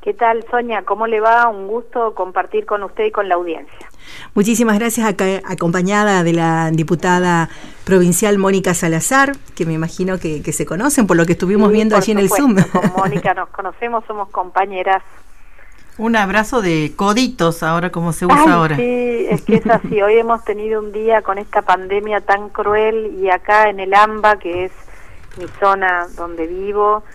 ¿Qué tal, Sonia? ¿Cómo le va? Un gusto compartir con usted y con la audiencia. Muchísimas gracias, acompañada de la diputada provincial Mónica Salazar, que me imagino que se conocen por lo que estuvimos viendo allí en el Zoom. Con Mónica nos conocemos, somos compañeras. Un abrazo de coditos ahora, como se usa ahora. Sí, es que es así. Hoy hemos tenido un día con esta pandemia tan cruel y acá en el AMBA, que es mi zona donde vivo,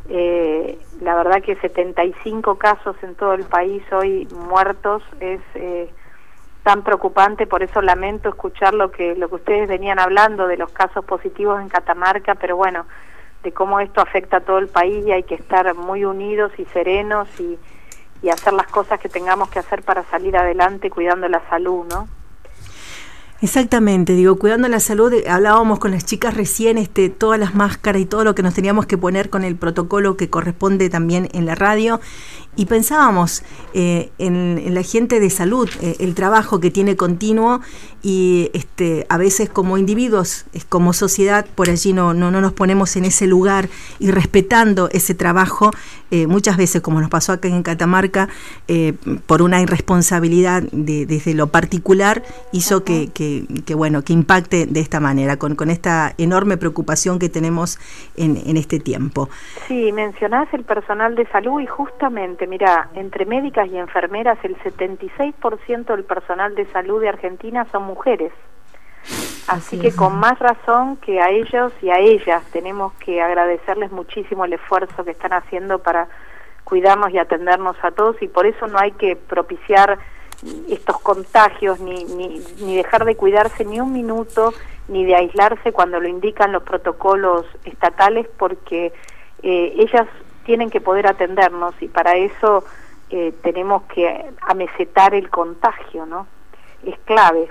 la verdad que 75 casos en todo el país hoy muertos es tan preocupante. Por eso lamento escuchar lo que ustedes venían hablando de los casos positivos en Catamarca, pero bueno, de cómo esto afecta a todo el país y hay que estar muy unidos y serenos y hacer las cosas que tengamos que hacer para salir adelante cuidando la salud, ¿no? Exactamente, digo, cuidando la salud. Hablábamos con las chicas recién, todas las máscaras y todo lo que nos teníamos que poner con el protocolo que corresponde también en la radio, y pensábamos en la gente de salud, el trabajo que tiene continuo, y a veces como individuos, como sociedad, por allí no nos ponemos en ese lugar y respetando ese trabajo, muchas veces, como nos pasó acá en Catamarca, por una irresponsabilidad desde lo particular, hizo que impacte de esta manera, con esta enorme preocupación que tenemos en este tiempo. Sí, mencionás el personal de salud y justamente, mira, entre médicas y enfermeras el 76% del personal de salud de Argentina son mujeres. Así que con más razón que a ellos y a ellas tenemos que agradecerles muchísimo el esfuerzo que están haciendo para cuidarnos y atendernos a todos, y por eso no hay que propiciar estos contagios ni dejar de cuidarse ni un minuto, ni de aislarse cuando lo indican los protocolos estatales, porque ellas tienen que poder atendernos y para eso tenemos que amesetar el contagio, ¿no? Es clave.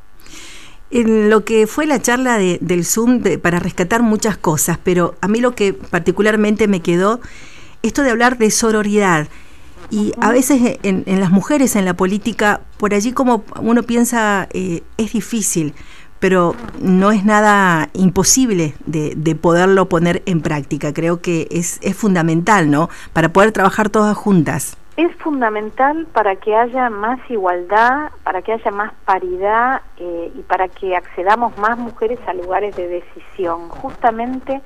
En lo que fue la charla del Zoom, para rescatar muchas cosas, pero a mí lo que particularmente me quedó, esto de hablar de sororidad. Y a veces en las mujeres, en la política, por allí como uno piensa, es difícil, pero no es nada imposible de poderlo poner en práctica. Creo que es fundamental, ¿no?, para poder trabajar todas juntas. Es fundamental para que haya más igualdad, para que haya más paridad y para que accedamos más mujeres a lugares de decisión. Justamente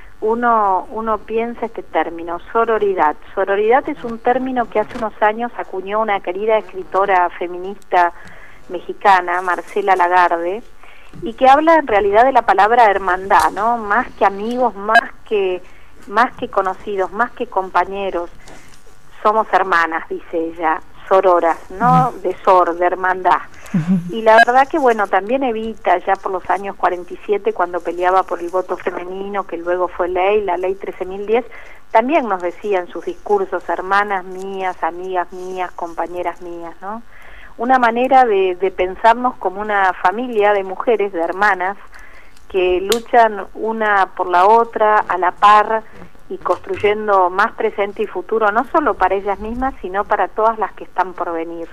uno piensa este término, sororidad. Sororidad es un término que hace unos años acuñó una querida escritora feminista mexicana, Marcela Lagarde, y que habla en realidad de la palabra hermandad, ¿no? Más que amigos, más que conocidos, más que compañeros, somos hermanas, dice ella, sororas, ¿no? De hermandad. Y la verdad que, bueno, también Evita, ya por los años 47, cuando peleaba por el voto femenino, que luego fue ley, la ley 13.010, también nos decía en sus discursos, hermanas mías, amigas mías, compañeras mías, ¿no? Una manera de pensarnos como una familia de mujeres, de hermanas, que luchan una por la otra, a la par, y construyendo más presente y futuro, no solo para ellas mismas, sino para todas las que están por venir.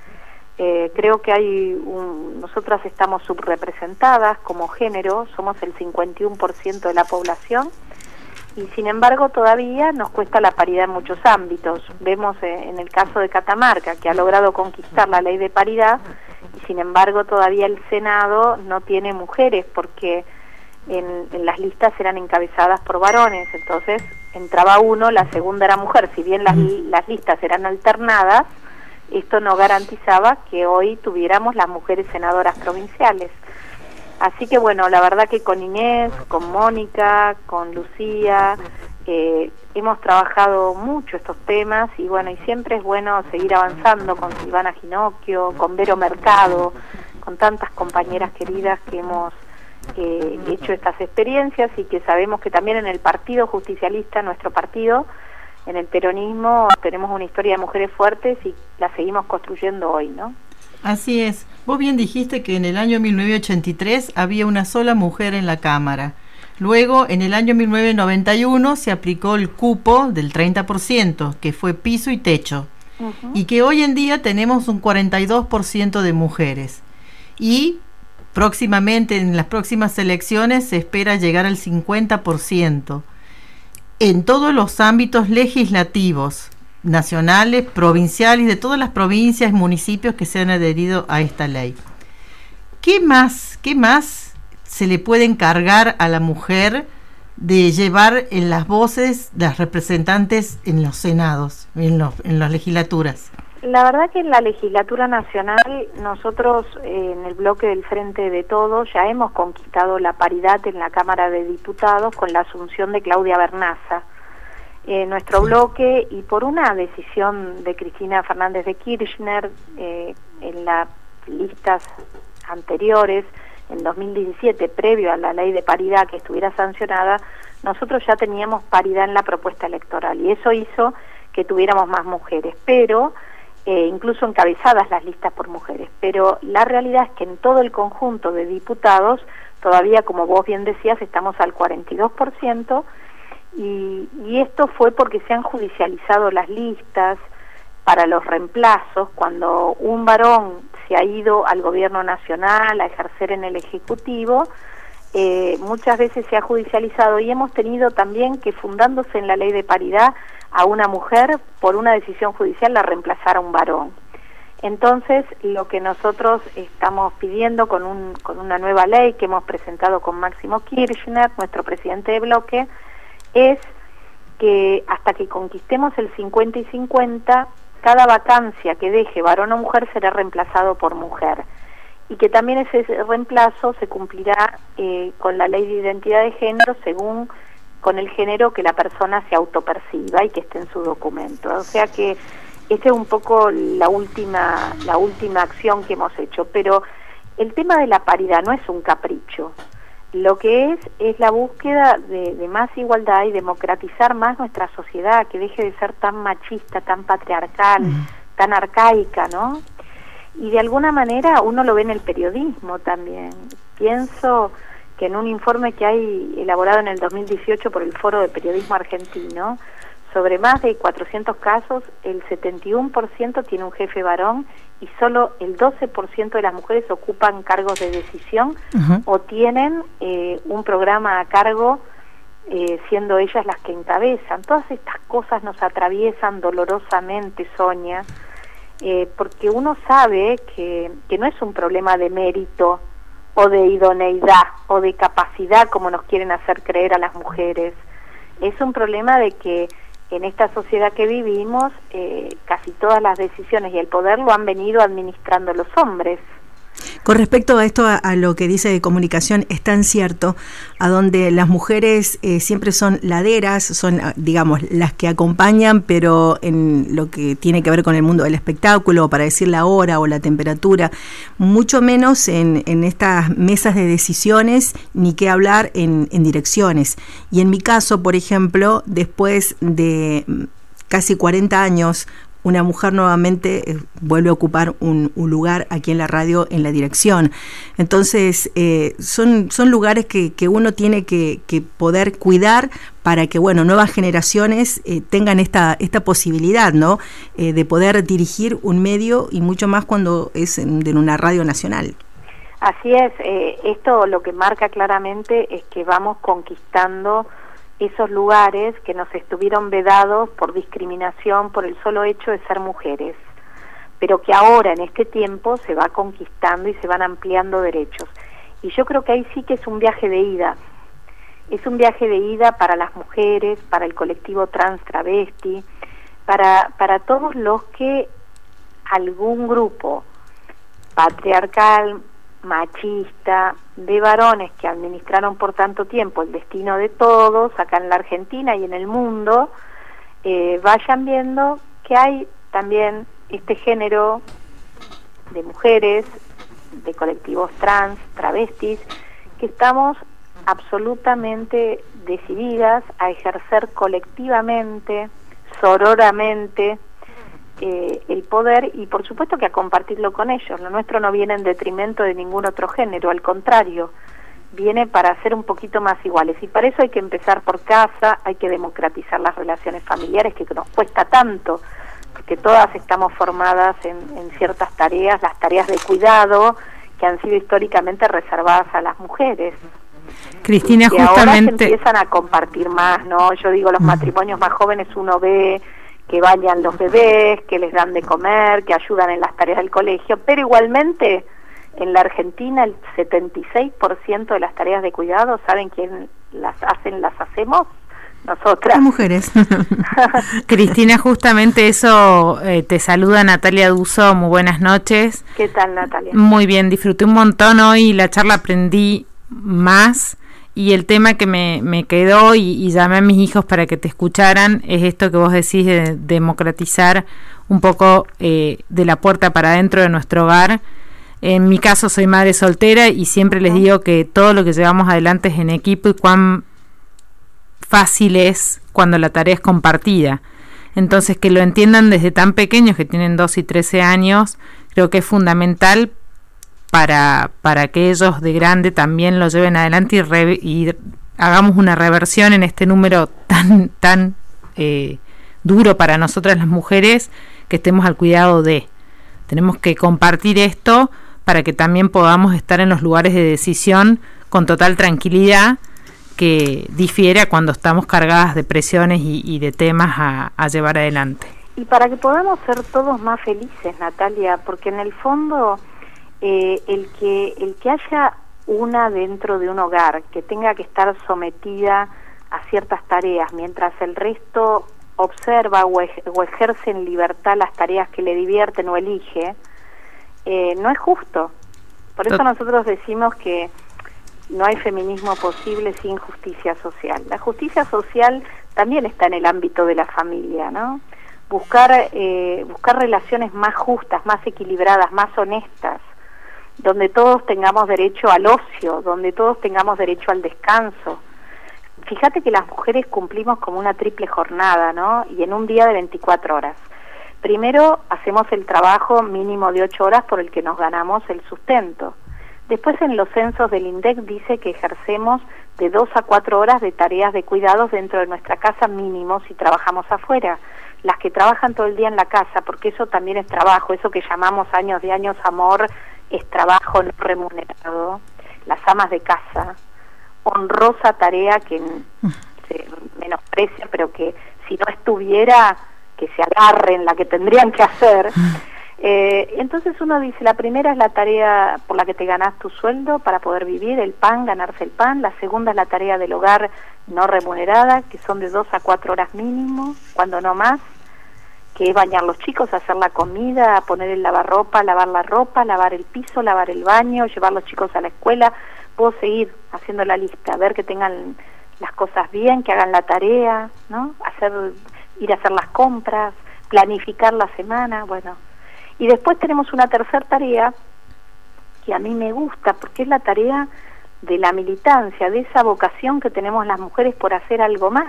Creo que nosotras estamos subrepresentadas como género, somos el 51% de la población, y sin embargo todavía nos cuesta la paridad en muchos ámbitos. Vemos en el caso de Catamarca, que ha logrado conquistar la ley de paridad, y sin embargo todavía el Senado no tiene mujeres, porque en las listas eran encabezadas por varones. Entonces entraba uno, la segunda era mujer. Si bien las listas eran alternadas, esto no garantizaba que hoy tuviéramos las mujeres senadoras provinciales. Así que bueno, la verdad que con Inés, con Mónica, con Lucía, hemos trabajado mucho estos temas, y bueno, y siempre es bueno seguir avanzando con Silvana Ginocchio, con Vero Mercado, con tantas compañeras queridas que hemos hecho estas experiencias, y que sabemos que también en el Partido Justicialista, nuestro partido, en el peronismo, tenemos una historia de mujeres fuertes y la seguimos construyendo hoy, ¿no? Así es. Vos bien dijiste que en el año 1983 había una sola mujer en la Cámara. Luego, en el año 1991, se aplicó el cupo del 30%, que fue piso y techo. Y que hoy en día tenemos un 42% de mujeres. Y próximamente, en las próximas elecciones, se espera llegar al 50%. En todos los ámbitos legislativos, nacionales, provinciales, de todas las provincias y municipios que se han adherido a esta ley. ¿Qué más se le puede encargar a la mujer de llevar en las voces de las representantes en los senados, en las legislaturas? La verdad que en la legislatura nacional nosotros en el bloque del Frente de Todos ya hemos conquistado la paridad en la Cámara de Diputados con la asunción de Claudia Bernaza. Nuestro bloque, y por una decisión de Cristina Fernández de Kirchner en las listas anteriores, en 2017, previo a la ley de paridad que estuviera sancionada, nosotros ya teníamos paridad en la propuesta electoral y eso hizo que tuviéramos más mujeres, pero incluso encabezadas las listas por mujeres. Pero la realidad es que en todo el conjunto de diputados, todavía, como vos bien decías, estamos al 42%, y esto fue porque se han judicializado las listas para los reemplazos. Cuando un varón se ha ido al gobierno nacional a ejercer en el Ejecutivo, muchas veces se ha judicializado y hemos tenido también que, fundándose en la ley de paridad, a una mujer por una decisión judicial la reemplazara un varón. Entonces, lo que nosotros estamos pidiendo con una nueva ley que hemos presentado con Máximo Kirchner, nuestro presidente de bloque, es que hasta que conquistemos el 50 y 50, cada vacancia que deje varón o mujer será reemplazado por mujer, y que también ese reemplazo se cumplirá con la ley de identidad de género según con el género que la persona se autoperciba y que esté en su documento. O sea que esta es un poco la última acción que hemos hecho, pero el tema de la paridad no es un capricho. Lo que es la búsqueda de más igualdad y democratizar más nuestra sociedad, que deje de ser tan machista, tan patriarcal, tan arcaica, ¿no? Y de alguna manera uno lo ve en el periodismo también. Pienso que en un informe que hay elaborado en el 2018 por el Foro de Periodismo Argentino, sobre más de 400 casos, el 71% tiene un jefe varón y solo el 12% de las mujeres ocupan cargos de decisión o tienen un programa a cargo, siendo ellas las que encabezan. Todas estas cosas nos atraviesan dolorosamente, Sonia, porque uno sabe que no es un problema de mérito o de idoneidad o de capacidad como nos quieren hacer creer a las mujeres. Es un problema de que en esta sociedad que vivimos, casi todas las decisiones y el poder lo han venido administrando los hombres. Con respecto a esto, a lo que dice de comunicación, es tan cierto, a donde las mujeres siempre son laderas, son, digamos, las que acompañan, pero en lo que tiene que ver con el mundo del espectáculo, para decir la hora o la temperatura, mucho menos en estas mesas de decisiones, ni qué hablar en direcciones. Y en mi caso, por ejemplo, después de casi 40 años, una mujer nuevamente vuelve a ocupar un lugar aquí en la radio, en la dirección. Entonces, son lugares que uno tiene que poder cuidar para que, bueno, nuevas generaciones tengan esta posibilidad, ¿no? De poder dirigir un medio, y mucho más cuando es en una radio nacional. Así es, esto lo que marca claramente es que vamos conquistando esos lugares que nos estuvieron vedados por discriminación, por el solo hecho de ser mujeres, pero que ahora en este tiempo se va conquistando y se van ampliando derechos. Y yo creo que ahí sí que es un viaje de ida. Es un viaje de ida para las mujeres, para el colectivo trans travesti, para todos los que algún grupo patriarcal, machista, de varones que administraron por tanto tiempo el destino de todos, acá en la Argentina y en el mundo, vayan viendo que hay también este género de mujeres, de colectivos trans, travestis, que estamos absolutamente decididas a ejercer colectivamente, sororamente, el poder, y por supuesto que a compartirlo con ellos. Lo nuestro no viene en detrimento de ningún otro género, al contrario, viene para ser un poquito más iguales, y para eso hay que empezar por casa, hay que democratizar las relaciones familiares, que nos cuesta tanto, porque todas estamos formadas en ciertas tareas, las tareas de cuidado, que han sido históricamente reservadas a las mujeres. Cristina, que justamente ahora se empiezan a compartir más, ¿no? Yo digo, los matrimonios más jóvenes uno ve que bañan los bebés, que les dan de comer, que ayudan en las tareas del colegio, pero igualmente en la Argentina el 76% de las tareas de cuidado, ¿saben quién las hacen? Las hacemos nosotras. Las mujeres. Cristina, justamente eso, te saluda Natalia Duso, muy buenas noches. ¿Qué tal, Natalia? Muy bien, disfruté un montón hoy la charla, aprendí más, y el tema que me quedó y llamé a mis hijos para que te escucharan es esto que vos decís de democratizar un poco de la puerta para adentro de nuestro hogar. En mi caso soy madre soltera y siempre les digo que todo lo que llevamos adelante es en equipo y cuán fácil es cuando la tarea es compartida. Entonces, que lo entiendan desde tan pequeños, que tienen 2 y 13 años, creo que es fundamental para que ellos de grande también lo lleven adelante y hagamos una reversión en este número tan duro para nosotras las mujeres, que estemos al cuidado de. Tenemos que compartir esto para que también podamos estar en los lugares de decisión con total tranquilidad, que difiere cuando estamos cargadas de presiones y de temas a llevar adelante. Y para que podamos ser todos más felices, Natalia, porque en el fondo el que haya una dentro de un hogar que tenga que estar sometida a ciertas tareas, mientras el resto observa o ejerce en libertad las tareas que le divierten o elige, no es justo. Por eso nosotros decimos que no hay feminismo posible sin justicia social. La justicia social también está en el ámbito de la familia, ¿no? Buscar relaciones más justas, más equilibradas, más honestas, donde todos tengamos derecho al ocio, donde todos tengamos derecho al descanso. Fíjate que las mujeres cumplimos como una triple jornada, ¿no? Y en un día de 24 horas. Primero hacemos el trabajo mínimo de 8 horas por el que nos ganamos el sustento. Después en los censos del INDEC dice que ejercemos de 2 a 4 horas de tareas de cuidados dentro de nuestra casa mínimo si trabajamos afuera. Las que trabajan todo el día en la casa, porque eso también es trabajo, eso que llamamos años de años amor, es trabajo no remunerado. Las amas de casa, honrosa tarea que se menosprecia, pero que si no estuviera, que se agarren la que tendrían que hacer. Entonces uno dice, la primera es la tarea por la que te ganás tu sueldo para poder vivir, el pan, ganarse el pan. La segunda es la tarea del hogar no remunerada, que son de 2 a 4 horas mínimo, cuando no más, que es bañar los chicos, hacer la comida, poner el lavarropa, lavar la ropa, lavar el piso, lavar el baño, llevar los chicos a la escuela. Puedo seguir haciendo la lista, ver que tengan las cosas bien, que hagan la tarea, ¿no? Ir a hacer las compras, planificar la semana, bueno. Y después tenemos una tercera tarea que a mí me gusta, porque es la tarea de la militancia, de esa vocación que tenemos las mujeres por hacer algo más.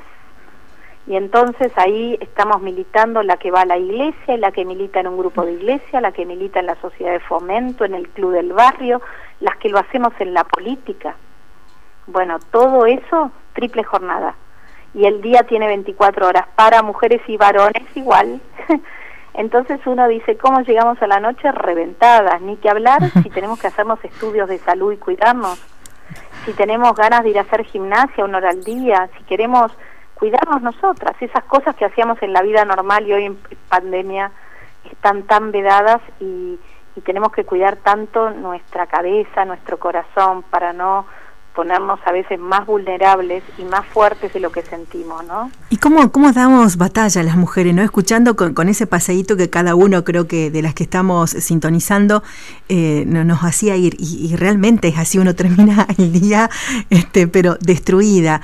Y entonces ahí estamos militando la que va a la iglesia, la que milita en un grupo de iglesia, la que milita en la sociedad de fomento, en el club del barrio, las que lo hacemos en la política. Bueno, todo eso, triple jornada. Y el día tiene 24 horas para mujeres y varones igual. Entonces uno dice, ¿cómo llegamos a la noche? Reventadas, ni que hablar si tenemos que hacernos estudios de salud y cuidarnos, si tenemos ganas de ir a hacer gimnasia 1 hora al día, si queremos cuidarnos nosotras, esas cosas que hacíamos en la vida normal y hoy en pandemia están tan vedadas y tenemos que cuidar tanto nuestra cabeza, nuestro corazón, para no ponernos a veces más vulnerables y más fuertes de lo que sentimos, ¿no? ¿Y cómo damos batalla a las mujeres, no? Escuchando con ese paseíto que cada uno, creo que de las que estamos sintonizando, nos hacía ir, y realmente es así, uno termina el día, pero destruida.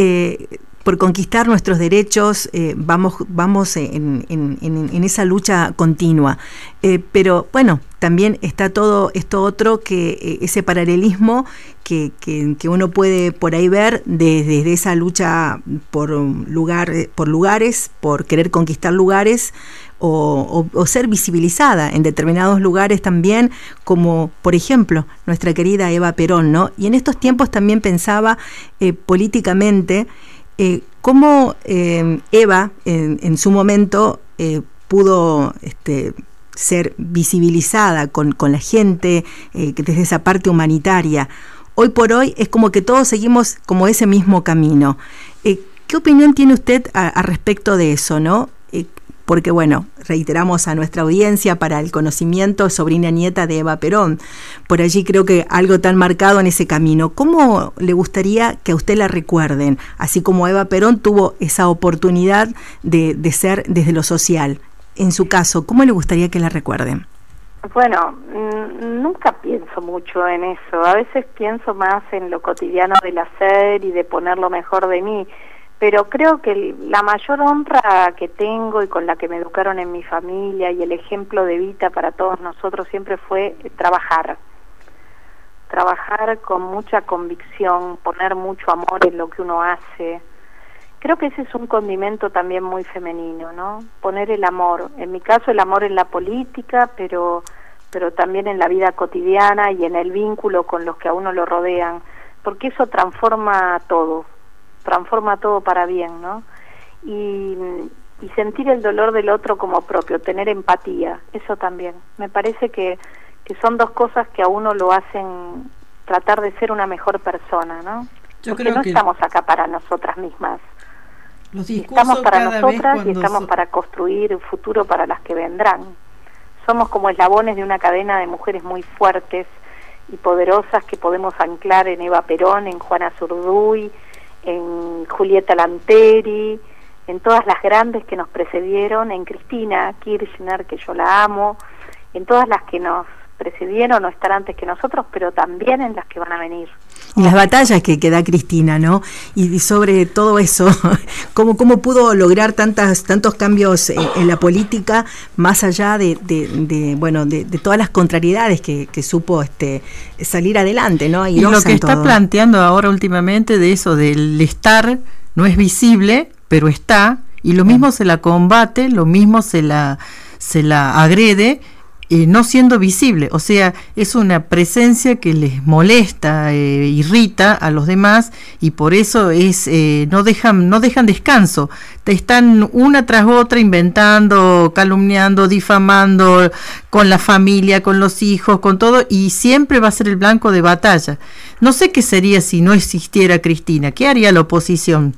Por conquistar nuestros derechos, vamos en esa lucha continua. Pero bueno, también está todo esto otro, que ese paralelismo que uno puede por ahí ver desde esa lucha por lugares, por querer conquistar lugares, o ser visibilizada en determinados lugares también, como por ejemplo nuestra querida Eva Perón, ¿no? Y en estos tiempos también pensaba políticamente, cómo Eva en su momento pudo ser visibilizada con la gente, desde esa parte humanitaria. Hoy por hoy es como que todos seguimos como ese mismo camino. ¿Qué opinión tiene usted a respecto de eso, no? porque bueno, reiteramos a nuestra audiencia para el conocimiento, sobrina nieta de Eva Perón. Por allí creo que algo tan marcado en ese camino. ¿Cómo le gustaría que a usted la recuerden? Así como Eva Perón tuvo esa oportunidad de ser desde lo social. En su caso, ¿cómo le gustaría que la recuerden? Bueno, nunca pienso mucho en eso. A veces pienso más en lo cotidiano del hacer y de poner lo mejor de mí. Pero creo que la mayor honra que tengo y con la que me educaron en mi familia y el ejemplo de vida para todos nosotros siempre fue trabajar con mucha convicción, poner mucho amor en lo que uno hace. Creo que ese es un condimento también muy femenino, ¿no? Poner el amor, en mi caso el amor en la política, pero también en la vida cotidiana y en el vínculo con los que a uno lo rodean, porque eso transforma todo para bien, ¿no? Y sentir el dolor del otro como propio, tener empatía, eso también. Me parece que son dos cosas que a uno lo hacen tratar de ser una mejor persona, ¿no? Porque no estamos acá para nosotras mismas. Estamos para nosotras y estamos para construir un futuro para las que vendrán. Somos como eslabones de una cadena de mujeres muy fuertes y poderosas que podemos anclar en Eva Perón, en Juana Zurduy, en Julieta Lanteri, en todas las grandes que nos precedieron, en Cristina Kirchner, que yo la amo, en todas las que nos precedieron o están antes que nosotros, pero también en las que van a venir. Y las batallas que da Cristina, ¿no? Y sobre todo eso, cómo pudo lograr tantos cambios en la política, más allá de todas las contrariedades que supo salir adelante, ¿no? Y lo que está planteando ahora últimamente de eso, del estar, no es visible, pero está, y lo mismo se la combate, lo mismo se la agrede, no siendo visible, o sea, es una presencia que les molesta, irrita a los demás, y por eso no dejan descanso. Te están una tras otra inventando, calumniando, difamando con la familia, con los hijos, con todo, y siempre va a ser el blanco de batalla. No sé qué sería si no existiera Cristina. ¿Qué haría la oposición?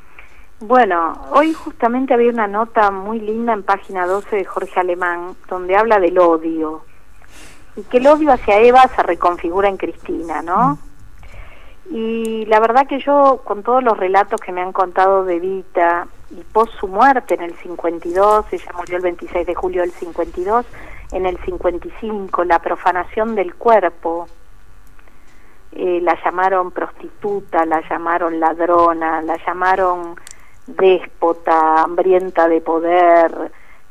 Bueno, hoy justamente había una nota muy linda en página 12 de Jorge Alemán, donde habla del odio, y que el odio hacia Eva se reconfigura en Cristina, ¿no? Y la verdad que yo, con todos los relatos que me han contado de Evita, y pos su muerte en el 52, ella murió el 26 de julio del 52, en el 55, la profanación del cuerpo, la llamaron prostituta, la llamaron ladrona, la llamaron déspota, hambrienta de poder,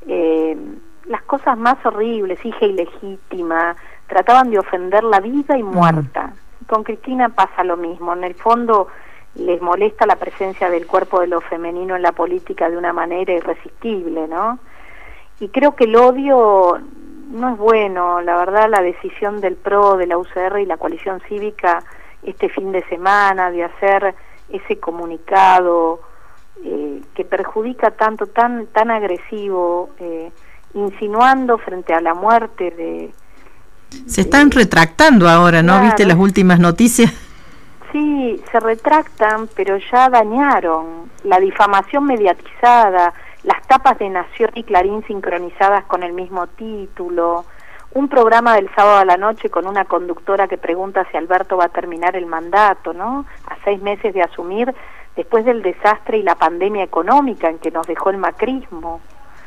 las cosas más horribles, hija ilegítima, trataban de ofenderla viva y muerta. Con Cristina pasa lo mismo, en el fondo les molesta la presencia del cuerpo de lo femenino en la política de una manera irresistible, ¿no? Y creo que el odio no es bueno, la verdad. La decisión del PRO, de la UCR y la coalición cívica este fin de semana de hacer ese comunicado que perjudica tanto, tan agresivo, insinuando frente a la muerte se están retractando ahora, ¿no? Claro. ¿Viste las últimas noticias? Sí, se retractan, pero ya dañaron. La difamación mediatizada, las tapas de Nación y Clarín sincronizadas con el mismo título, un programa del sábado a la noche con una conductora que pregunta si Alberto va a terminar el mandato, ¿no? A 6 meses de asumir, después del desastre y la pandemia económica en que nos dejó el macrismo,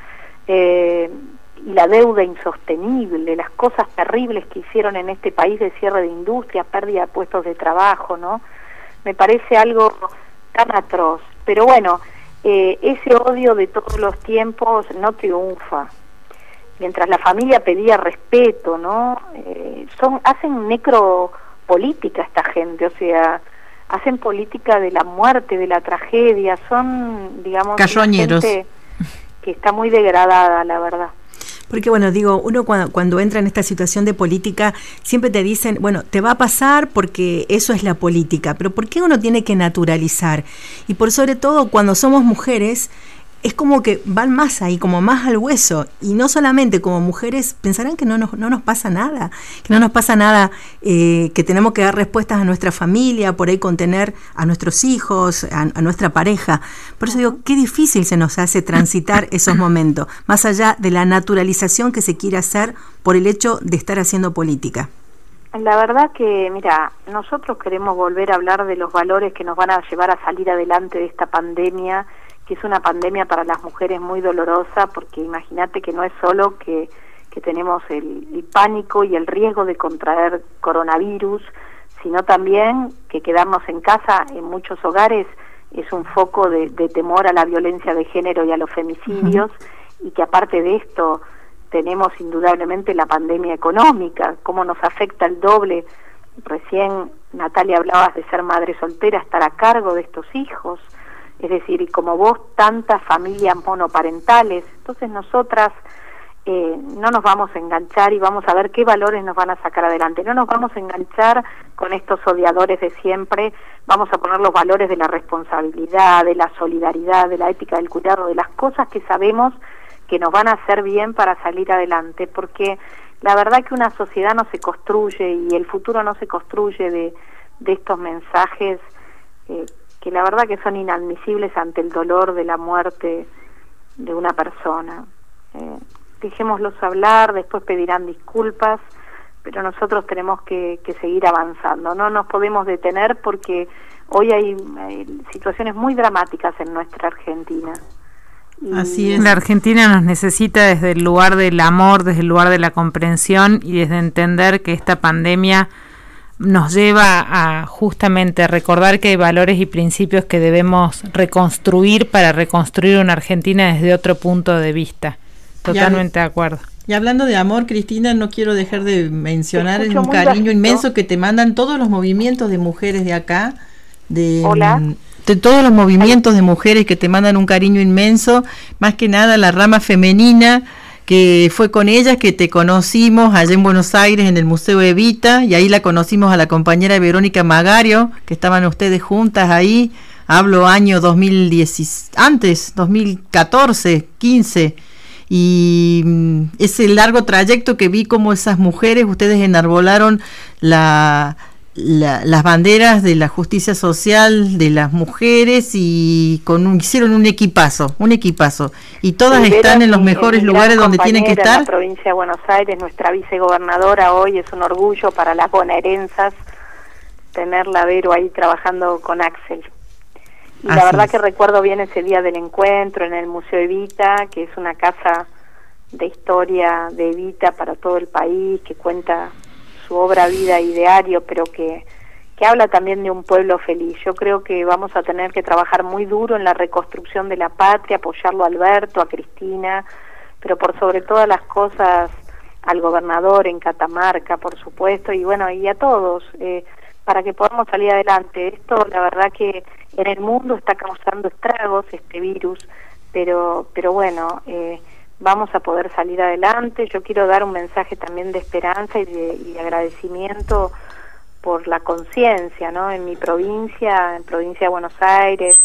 y la deuda insostenible, las cosas terribles que hicieron en este país de cierre de industrias, pérdida de puestos de trabajo, ¿no? Me parece algo tan atroz. Pero bueno, ese odio de todos los tiempos no triunfa. Mientras la familia pedía respeto, ¿no? Hacen necropolítica esta gente, o sea, hacen política de la muerte, de la tragedia, son, digamos, carroñeros, gente que está muy degradada, la verdad. Porque bueno, digo, uno cuando entra en esta situación de política, siempre te dicen, bueno, te va a pasar porque eso es la política, pero ¿por qué uno tiene que naturalizar? Y por sobre todo, cuando somos mujeres, es como que van más ahí, como más al hueso, y no solamente como mujeres pensarán que no nos pasa nada, que tenemos que dar respuestas a nuestra familia, por ahí contener a nuestros hijos, a nuestra pareja. Por eso digo, qué difícil se nos hace transitar esos momentos, más allá de la naturalización que se quiere hacer por el hecho de estar haciendo política. La verdad que, mira, nosotros queremos volver a hablar de los valores que nos van a llevar a salir adelante de esta pandemia, que es una pandemia para las mujeres muy dolorosa, porque imagínate que no es solo que tenemos el pánico y el riesgo de contraer coronavirus, sino también que quedarnos en casa en muchos hogares es un foco de temor a la violencia de género y a los femicidios, y que aparte de esto tenemos indudablemente la pandemia económica, cómo nos afecta el doble. Recién, Natalia, hablabas de ser madre soltera, estar a cargo de estos hijos, es decir, y como vos, tantas familias monoparentales. Entonces nosotras no nos vamos a enganchar y vamos a ver qué valores nos van a sacar adelante. No nos vamos a enganchar con estos odiadores de siempre, vamos a poner los valores de la responsabilidad, de la solidaridad, de la ética del cuidado, de las cosas que sabemos que nos van a hacer bien para salir adelante, porque la verdad que una sociedad no se construye y el futuro no se construye de estos mensajes que la verdad que son inadmisibles ante el dolor de la muerte de una persona. Dejémoslos hablar, después pedirán disculpas, pero nosotros tenemos que seguir avanzando, no nos podemos detener porque hoy hay situaciones muy dramáticas en nuestra Argentina. Así es. La Argentina nos necesita desde el lugar del amor, desde el lugar de la comprensión y desde entender que esta pandemia nos lleva a justamente recordar que hay valores y principios que debemos reconstruir para reconstruir una Argentina desde otro punto de vista. Totalmente de acuerdo. Y hablando de amor, Cristina, no quiero dejar de mencionar un cariño inmenso que te mandan todos los movimientos de mujeres de acá, de todos los movimientos de mujeres que te mandan un cariño inmenso, más que nada la rama femenina, que fue con ellas que te conocimos allá en Buenos Aires en el Museo Evita, y ahí la conocimos a la compañera Verónica Magario, que estaban ustedes juntas ahí, hablo año 2010, antes, 2014, 15, y ese largo trayecto que vi como esas mujeres, ustedes enarbolaron las banderas de la justicia social de las mujeres y hicieron un equipazo, y todas están en los mejores lugares donde tienen que estar. En la provincia de Buenos Aires, nuestra vicegobernadora hoy, es un orgullo para las bonaerenses tenerla a Vero ahí trabajando con Axel. Y la verdad que recuerdo bien ese día del encuentro en el Museo Evita, que es una casa de historia de Evita para todo el país, que cuenta su obra, vida y diario, pero que habla también de un pueblo feliz. Yo creo que vamos a tener que trabajar muy duro en la reconstrucción de la patria, apoyarlo a Alberto, a Cristina, pero por sobre todas las cosas al gobernador en Catamarca, por supuesto, y bueno, y a todos, para que podamos salir adelante. Esto, la verdad que en el mundo está causando estragos este virus, pero bueno, vamos a poder salir adelante. Yo quiero dar un mensaje también de esperanza y de agradecimiento por la conciencia, ¿no? En mi provincia, en provincia de Buenos Aires,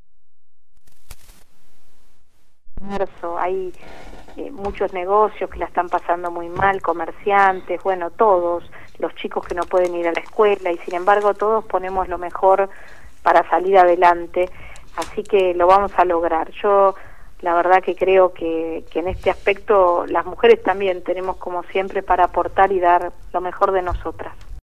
hay muchos negocios que la están pasando muy mal, comerciantes, bueno, todos, los chicos que no pueden ir a la escuela, y sin embargo todos ponemos lo mejor para salir adelante, así que lo vamos a lograr. Yo la verdad que creo que en este aspecto las mujeres también tenemos como siempre para aportar y dar lo mejor de nosotras.